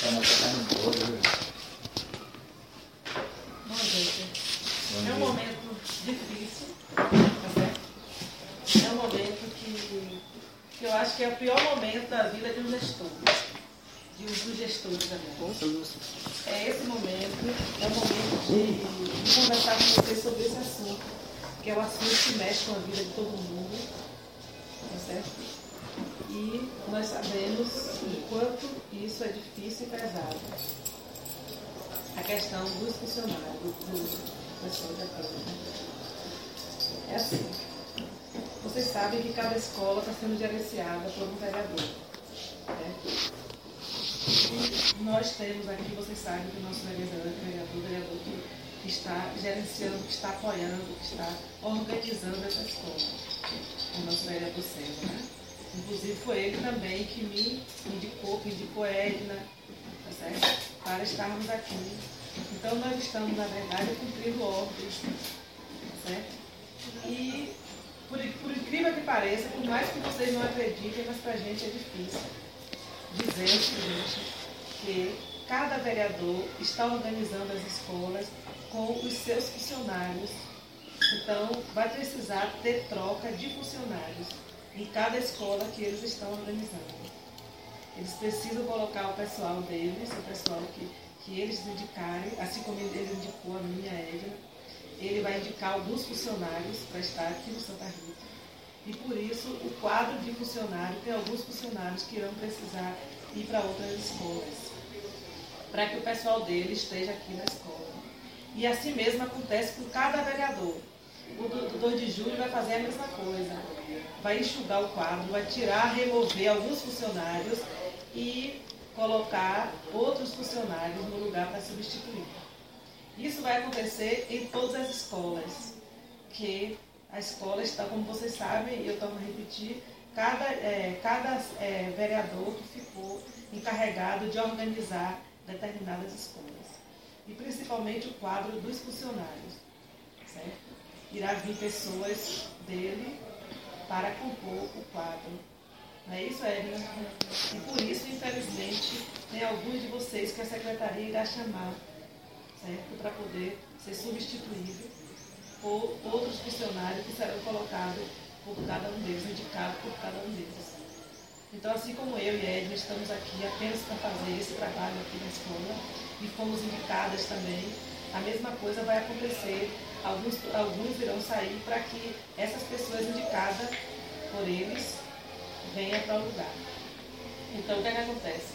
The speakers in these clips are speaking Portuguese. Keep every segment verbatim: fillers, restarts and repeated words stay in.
Bom, gente, é um momento difícil, tá certo? É um momento que, que eu acho que é o pior momento da vida de um gestor, de um dos gestores da vida. É esse momento, é o momento de, de conversar com vocês sobre esse assunto, que é o assunto que mexe com a vida de todo mundo, tá certo? E nós sabemos o quanto isso é difícil e pesado. A questão dos funcionários, do pessoal da casa. É assim. Vocês sabem que cada escola está sendo gerenciada por um vereador. Né? E nós temos aqui, vocês sabem que o nosso vereador, vereador, vereador que está gerenciando, que está apoiando, que está organizando essa escola. O nosso vereador César, né? Inclusive foi ele também que me indicou, que indicou a Edna, tá certo? Para estarmos aqui. Então nós estamos, na verdade, cumprindo ordens, tá certo? E por, por incrível que pareça, por mais que vocês não acreditem, mas para a gente é difícil dizer o seguinte, que cada vereador está organizando as escolas com os seus funcionários. Então vai precisar ter troca de funcionários em cada escola que eles estão organizando. Eles precisam colocar o pessoal deles, o pessoal que, que eles indicarem, assim como ele indicou a minha Edna, ele vai indicar alguns funcionários para estar aqui no Santa Rita. E por isso, o quadro de funcionário, tem alguns funcionários que irão precisar ir para outras escolas, para que o pessoal dele esteja aqui na escola. E assim mesmo acontece com cada vereador. O do dois de julho vai fazer a mesma coisa. Vai enxugar o quadro, vai tirar, remover alguns funcionários e colocar outros funcionários no lugar para substituir. Isso vai acontecer em todas as escolas, que a escola está, como vocês sabem, e eu torno a repetir, cada, é, cada é, vereador que ficou encarregado de organizar determinadas escolas. E principalmente o quadro dos funcionários, certo? Irá vir pessoas dele para compor o quadro. Não é isso, Edna? E por isso, infelizmente, tem alguns de vocês que a secretaria irá chamar, certo? Para poder ser substituído por outros funcionários que serão colocados por cada um deles, indicados por cada um deles. Então, assim como eu e a Edna estamos aqui apenas para fazer esse trabalho aqui na escola e fomos indicadas também, a mesma coisa vai acontecer. Alguns, alguns irão sair para que essas pessoas indicadas por eles venham para o lugar. Então, o que é que acontece?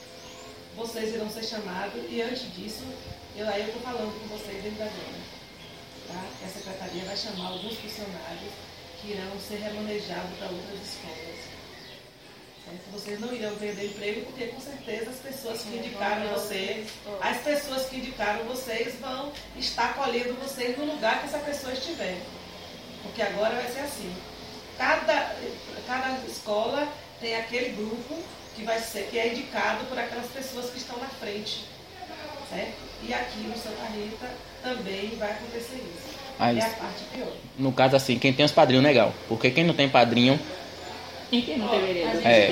Vocês irão ser chamados e antes disso, eu, aí eu estou falando com vocês dentro da zona. Tá? Que a secretaria vai chamar alguns funcionários que irão ser remanejados para outras escolas. Certo? Vocês não irão perder emprego porque com certeza as pessoas que indicaram vocês, as pessoas que indicaram vocês vão estar acolhendo vocês no lugar que essa pessoa estiver. Porque agora vai ser assim. Cada, cada escola tem aquele grupo que, vai ser, que é indicado por aquelas pessoas que estão na frente. Certo? E aqui no Santa Rita também vai acontecer isso. Aí, é a parte pior. No caso assim, quem tem os padrinhos, legal. Porque quem não tem padrinho... E quem não deveria? É,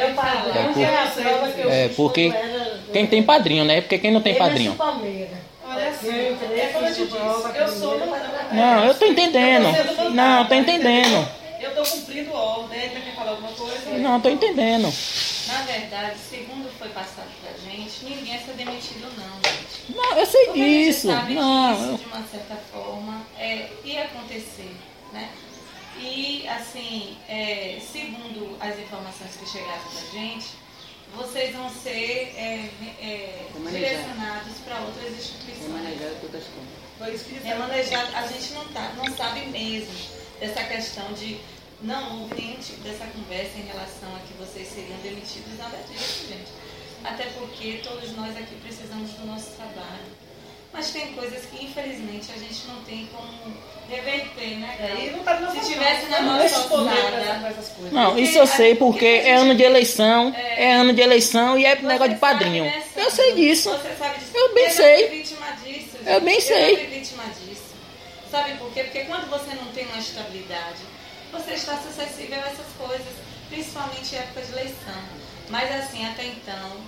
é, porque quem tem padrinho, né? Porque quem não tem padrinho. Olha assim, é como eu te disse, eu sou... Não, eu tô entendendo. Não, eu tô entendendo. Eu tô cumprindo ordem, né? Quer falar alguma coisa? Não, eu tô entendendo. Na verdade, segundo foi passado pra gente, ninguém é ser demitido não, gente. Não, eu sei Porque a gente disso. sabe Não, que eu... isso, de uma certa forma, é, ia acontecer, né? E, assim, é, segundo as informações que chegaram pra gente, vocês vão ser é, é, direcionados para outras instituições. Remanejado todas as contas. Foi isso que Remanejado, a gente não, tá, não sabe mesmo dessa questão de... Não houve nenhum tipo dessa conversa em relação a que vocês seriam demitidos, nada disso, gente. Até porque todos nós aqui precisamos do nosso trabalho. Mas tem coisas que, infelizmente, a gente não tem como reverter, né? É, e não tá Se tivesse na nossa alçada... Não, isso eu sei porque é ano de eleição, é ano de eleição e é negócio de padrinho. Eu sei disso. Você sabe disso. Eu bem eu sei. Eu fui vítima disso. Eu bem sei. Eu fui vítima disso. Sabe por quê? Porque quando você não tem uma estabilidade, você está suscetível a essas coisas, principalmente em época de eleição. Mas assim, até então,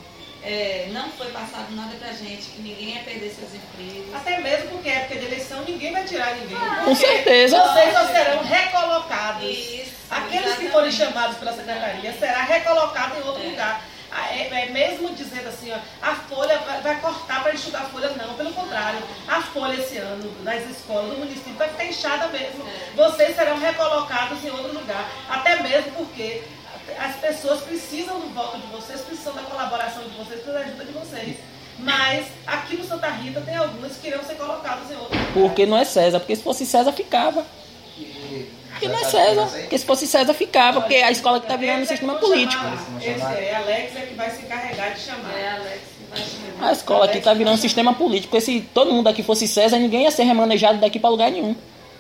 É, não foi passado nada pra gente, que ninguém ia perder seus empregos. Até mesmo porque é época de eleição, ninguém vai tirar ninguém. Ah, com certeza. Vocês só serão recolocados. Isso, Aqueles exatamente. que forem chamados pela secretaria será recolocado em outro É. lugar. É, é mesmo dizendo assim, ó, a folha vai, vai cortar para enxugar a folha, não, pelo contrário. A folha esse ano nas escolas do município vai ficar inchada mesmo. É. Vocês serão recolocados em outro lugar. Até mesmo porque as pessoas precisam do voto de vocês, precisam da colaboração de vocês, precisam da ajuda de vocês. Mas aqui no Santa Rita tem algumas que irão ser colocadas em outro lugar. Porque não é César, porque se fosse César ficava. Porque não é César, porque se fosse César ficava, porque a escola que está virando um sistema político. Esse é, Alex é que vai se encarregar de chamar. É, Alex, vai chamar. A escola aqui está virando um sistema político, porque se todo mundo aqui fosse César, ninguém ia ser remanejado daqui para lugar nenhum.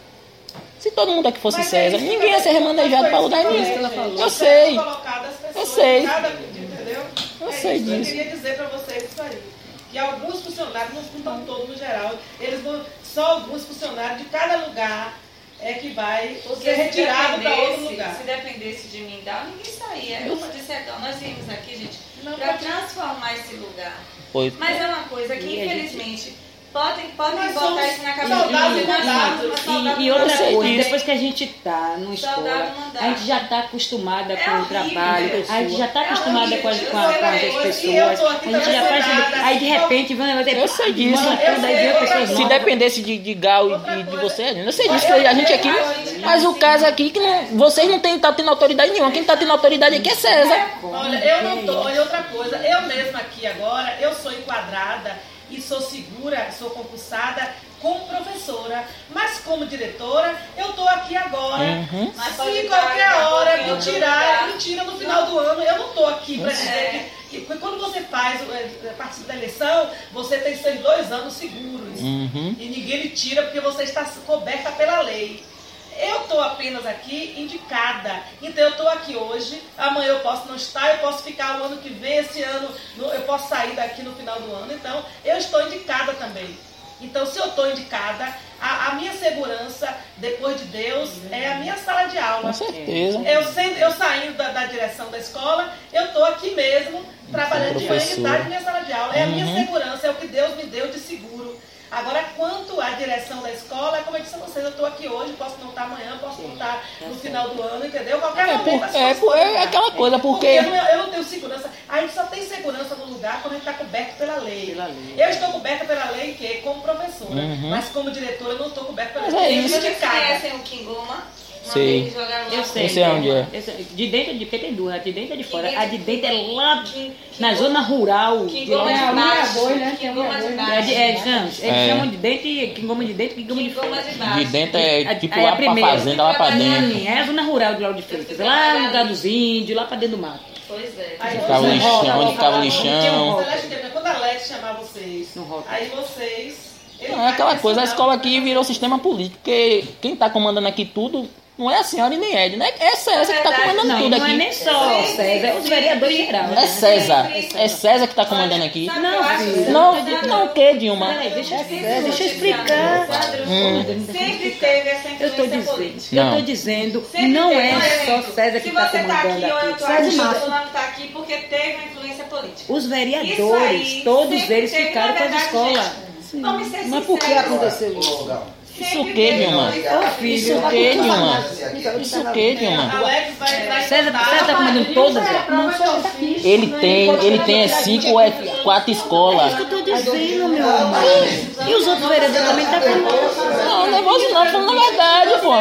Se todo mundo aqui fosse Mas César, é isso, ninguém ia ser remanejado para lugar nenhum. Exatamente. Eu sei, Eu eu sei. Entendeu? Eu É sei isso que disso. Eu queria dizer para vocês isso aí. Que alguns funcionários, não estão todos no geral, eles vão, só alguns funcionários de cada lugar é que vai Porque ser se retirado para outro dependesse- lugar. Se dependesse de mim, dar, ninguém saía. Eu vou dizer, então, nós viemos aqui, gente, Não, para pode- transformar esse lugar. Foi. Mas é uma coisa que, E a gente- infelizmente, podem, podem Nós botar somos isso na cabeça. soldados de e nós mandados. somos soldados E, e outra Eu sei coisa, disso. depois que a gente tá numa escola, Soldado mandado. a gente já está acostumada É com o horrível, trabalho, a gente já está é acostumada com as, horrível. com, a- com as Eu sei, pessoas, e eu tô aqui a gente já também faz. sentada, Aí de repente vem um negócio, Eu sei disso. manda Eu tudo, aí sei, vem a outra pessoa coisa. Se nova. dependesse de, de Gal e Outra de, de coisa. você, eu sei disso, que a gente aqui. Mas o caso aqui que não, vocês não têm, tá tendo autoridade nenhuma. Quem está tendo autoridade aqui é César. Olha, eu não tô, olha outra coisa, eu mesma aqui agora, eu sou enquadrada e sou segura, sou concursada como professora, mas como diretora, eu tô aqui agora. Uhum. Mas Se pode qualquer dar, hora daqui a me pouco, tirar, tá? me tira no final do ano, eu não tô aqui para dizer É. que, que quando você faz, eh, participa da eleição, você tem seus dois anos seguros. Uhum. E ninguém lhe tira porque você está coberta pela lei. Eu estou apenas aqui indicada. Então eu estou aqui hoje, amanhã eu posso não estar, eu posso ficar o ano que vem, esse ano no- eu posso sair daqui no final do ano. Então eu estou indicada também. Então se eu estou indicada, a, a minha segurança, depois de Deus, é a minha sala de aula. Com certeza. Eu, sendo, eu saindo da, da direção da escola, eu estou aqui mesmo, trabalhando de manhã e de professora. tarde na minha sala de aula. É a minha Uhum. segurança, é o que Deus me deu de seguro. Agora, quanto à direção da escola, como eu disse a vocês, eu estou aqui hoje, posso não estar amanhã, posso não estar no final do ano, entendeu? Qualquer É, momento por- as coisas é, por- podem é mudar. aquela coisa, porque- eu, não, eu não tenho segurança. A gente só tem segurança no lugar quando a gente está coberto pela lei. Pela lei. Eu estou coberta pela lei que como professora, Uhum. mas como diretora eu não estou coberta pela Mas lei. é Eu isso. sou Vocês indicada. conhecem o Kingoma? Uma Sei. vez jogaram lá Eu no sei. Eu sei onde é. Eu sei. De dentro, de, porque tem duas, a de dentro e a de fora. Que A de dentro é lá Que- na que- zona rural. de Kingoma lá- de baixo. boi, né? Kingoma de É, baixo. de- é, não, eles É. chamam de dentro e Kingoma de dentro e Kingoma de Kingoma fora. de baixo. De dentro é A- tipo aí a lá pra primeira, fazenda, lá pra dentro. Sim, é a zona rural de Lauro de Freitas. Lá no lugar dos índios, lá pra dentro do mato. Pois é. Aí Ficava o você- lixão, onde ficava o Tinha um lixão. rótulo. Celeste, lembra quando a Alex chamar vocês, No rótulo. aí vocês... ele Não, vai é aquela coisa, a pressionar. escola aqui virou sistema político, porque quem está comandando aqui tudo não é a senhora e nem Ed, né? É César que está comandando Não, tudo não é aqui. nem só César, é os vereadores geral. É César, é César que está comandando aqui. Sabe, Não, eu acho filho. que- Não, não o quê, Dilma? Peraí, deixa, eu- Sempre deixa eu foi explicar. Sandro, Hum. Sempre teve essa Eu estou influência dizendo, política. eu Não. estou dizendo, Sempre não teve. é Por só exemplo, César que se está você tá comandando aqui ou eu aqui. tô César aqui, Massa. o fulano tá aqui porque teve uma influência política. Os Isso vereadores, aí todos sempre eles teve, ficaram na com a verdade, escola. gente, vamos ser Mas por que sinceros. aconteceu isso? Ô, Gal, Isso o quê, Dilma? Ô filho, Isso o quê, Dilma? Isso o quê, A Dilma? Alex vai, vai César, contar. César tá comandando todas? Não, César tá aqui. Ele tem, ele tem é cinco, é quatro escolas. Eu tô dizendo, meu amor. E os outros vereadores também tá com. Não, nervoso não, falando a verdade, pô.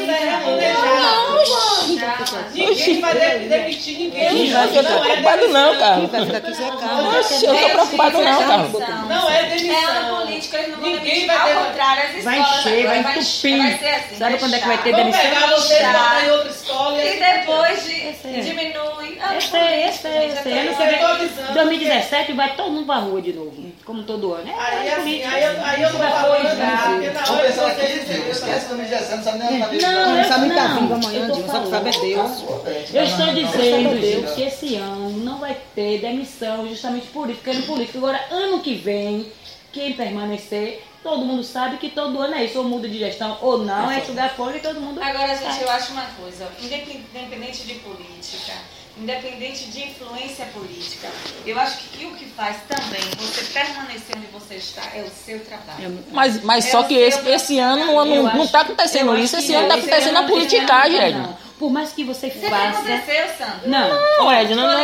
Não, oxi. Ninguém vai de- demitir ninguém. Eu não tô preocupado não, Carlos. Vai ficar aqui secando. Oxi, eu tô preocupado não, Carlos. Não é demissão. É uma política, eles não vão Ninguém demitir. vai Ao ter- contrário, as Vai escolas encher, vai agora entupir. Vai ser assim. Sabe quando é que vai ter Vão demissão? pegar vocês, Já. botar em outra escola E assim. depois de, é. diminui. Ah, Esse é, esse é, esse é. Ano que Eu tô vem, avisando dois mil e dezessete, vai todo mundo pra rua de novo. Como todo ano. É, Aí, é assim, política. aí, eu- aí eu tô Vai falando, pôr já. porque na Vamos hora que pensar vocês aqui, entenderem, esquece dois mil e dezessete, não sabe nem a cabeça. Não, eu, sabe que tá não, vindo amanhã, eu tô Dilma, só que sabe é falando. Deus. Eu estou dizendo, gente, que esse ano não vai ter demissão justamente por isso, porque é político. Agora, ano que vem, quem permanecer, todo mundo sabe que todo ano é isso, ou muda de gestão ou não, é enxugar folha e todo mundo Agora, gente, sai. eu acho uma coisa, independente de política, independente de influência política. Eu acho que o que faz também você permanecer onde você está é o seu trabalho. Mas, mas É só o que seu esse, esse ano não, Eu não, acho- não tá acontecendo eu isso, acho esse que ano tá esse acontecendo a ano- politicagem, não, Edna. não. Por mais que você Sempre faça... aconteceu, Sandra. Não, Não, Edna, não.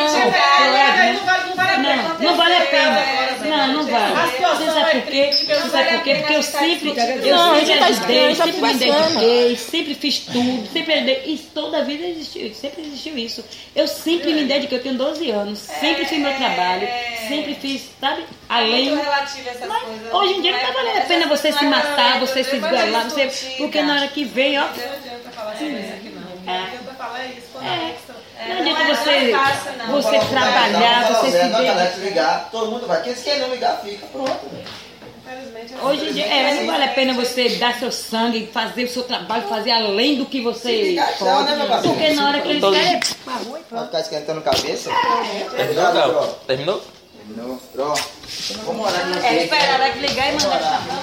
não, não vale a pena. Não, não vale. Você sabe por quê? Você sabe por quê? Porque eu sempre, eu Não, a sempre gente tá ajudei, escrevendo, tá sempre me conversando. dediquei, sempre fiz tudo, sempre ajudei. E toda a vida existiu, sempre existiu isso. Eu sempre me dediquei, eu tenho doze anos, sempre fiz meu trabalho, sempre fiz, sabe? É Além... muito relativo essas Mas coisas. hoje em dia não tá valendo a pena você se matar, você se esgoelar, você... Porque na hora que vem, ó... Não adianta falar sobre isso aqui, não. Não É. adianta falar isso quando É. a questão... Não adianta não você, é fácil, não. você Vamos trabalhar, conversar, você se não, dedicar. galera, ligar, todo mundo vai. Quem, quem não ligar, fica. Pronto. Infelizmente, assim, Hoje em dia, é, não vale a pena você dar seu sangue, fazer o seu trabalho, fazer além do que você ligar, tchau, né, meu pode. parceiro? Porque na hora que eles Todo- querem... Vai ficar esquentando cabeça? Terminou, Gal? Terminou? Terminou. Pronto. Vamos orar de É esperar ela ligar e mandar chamar.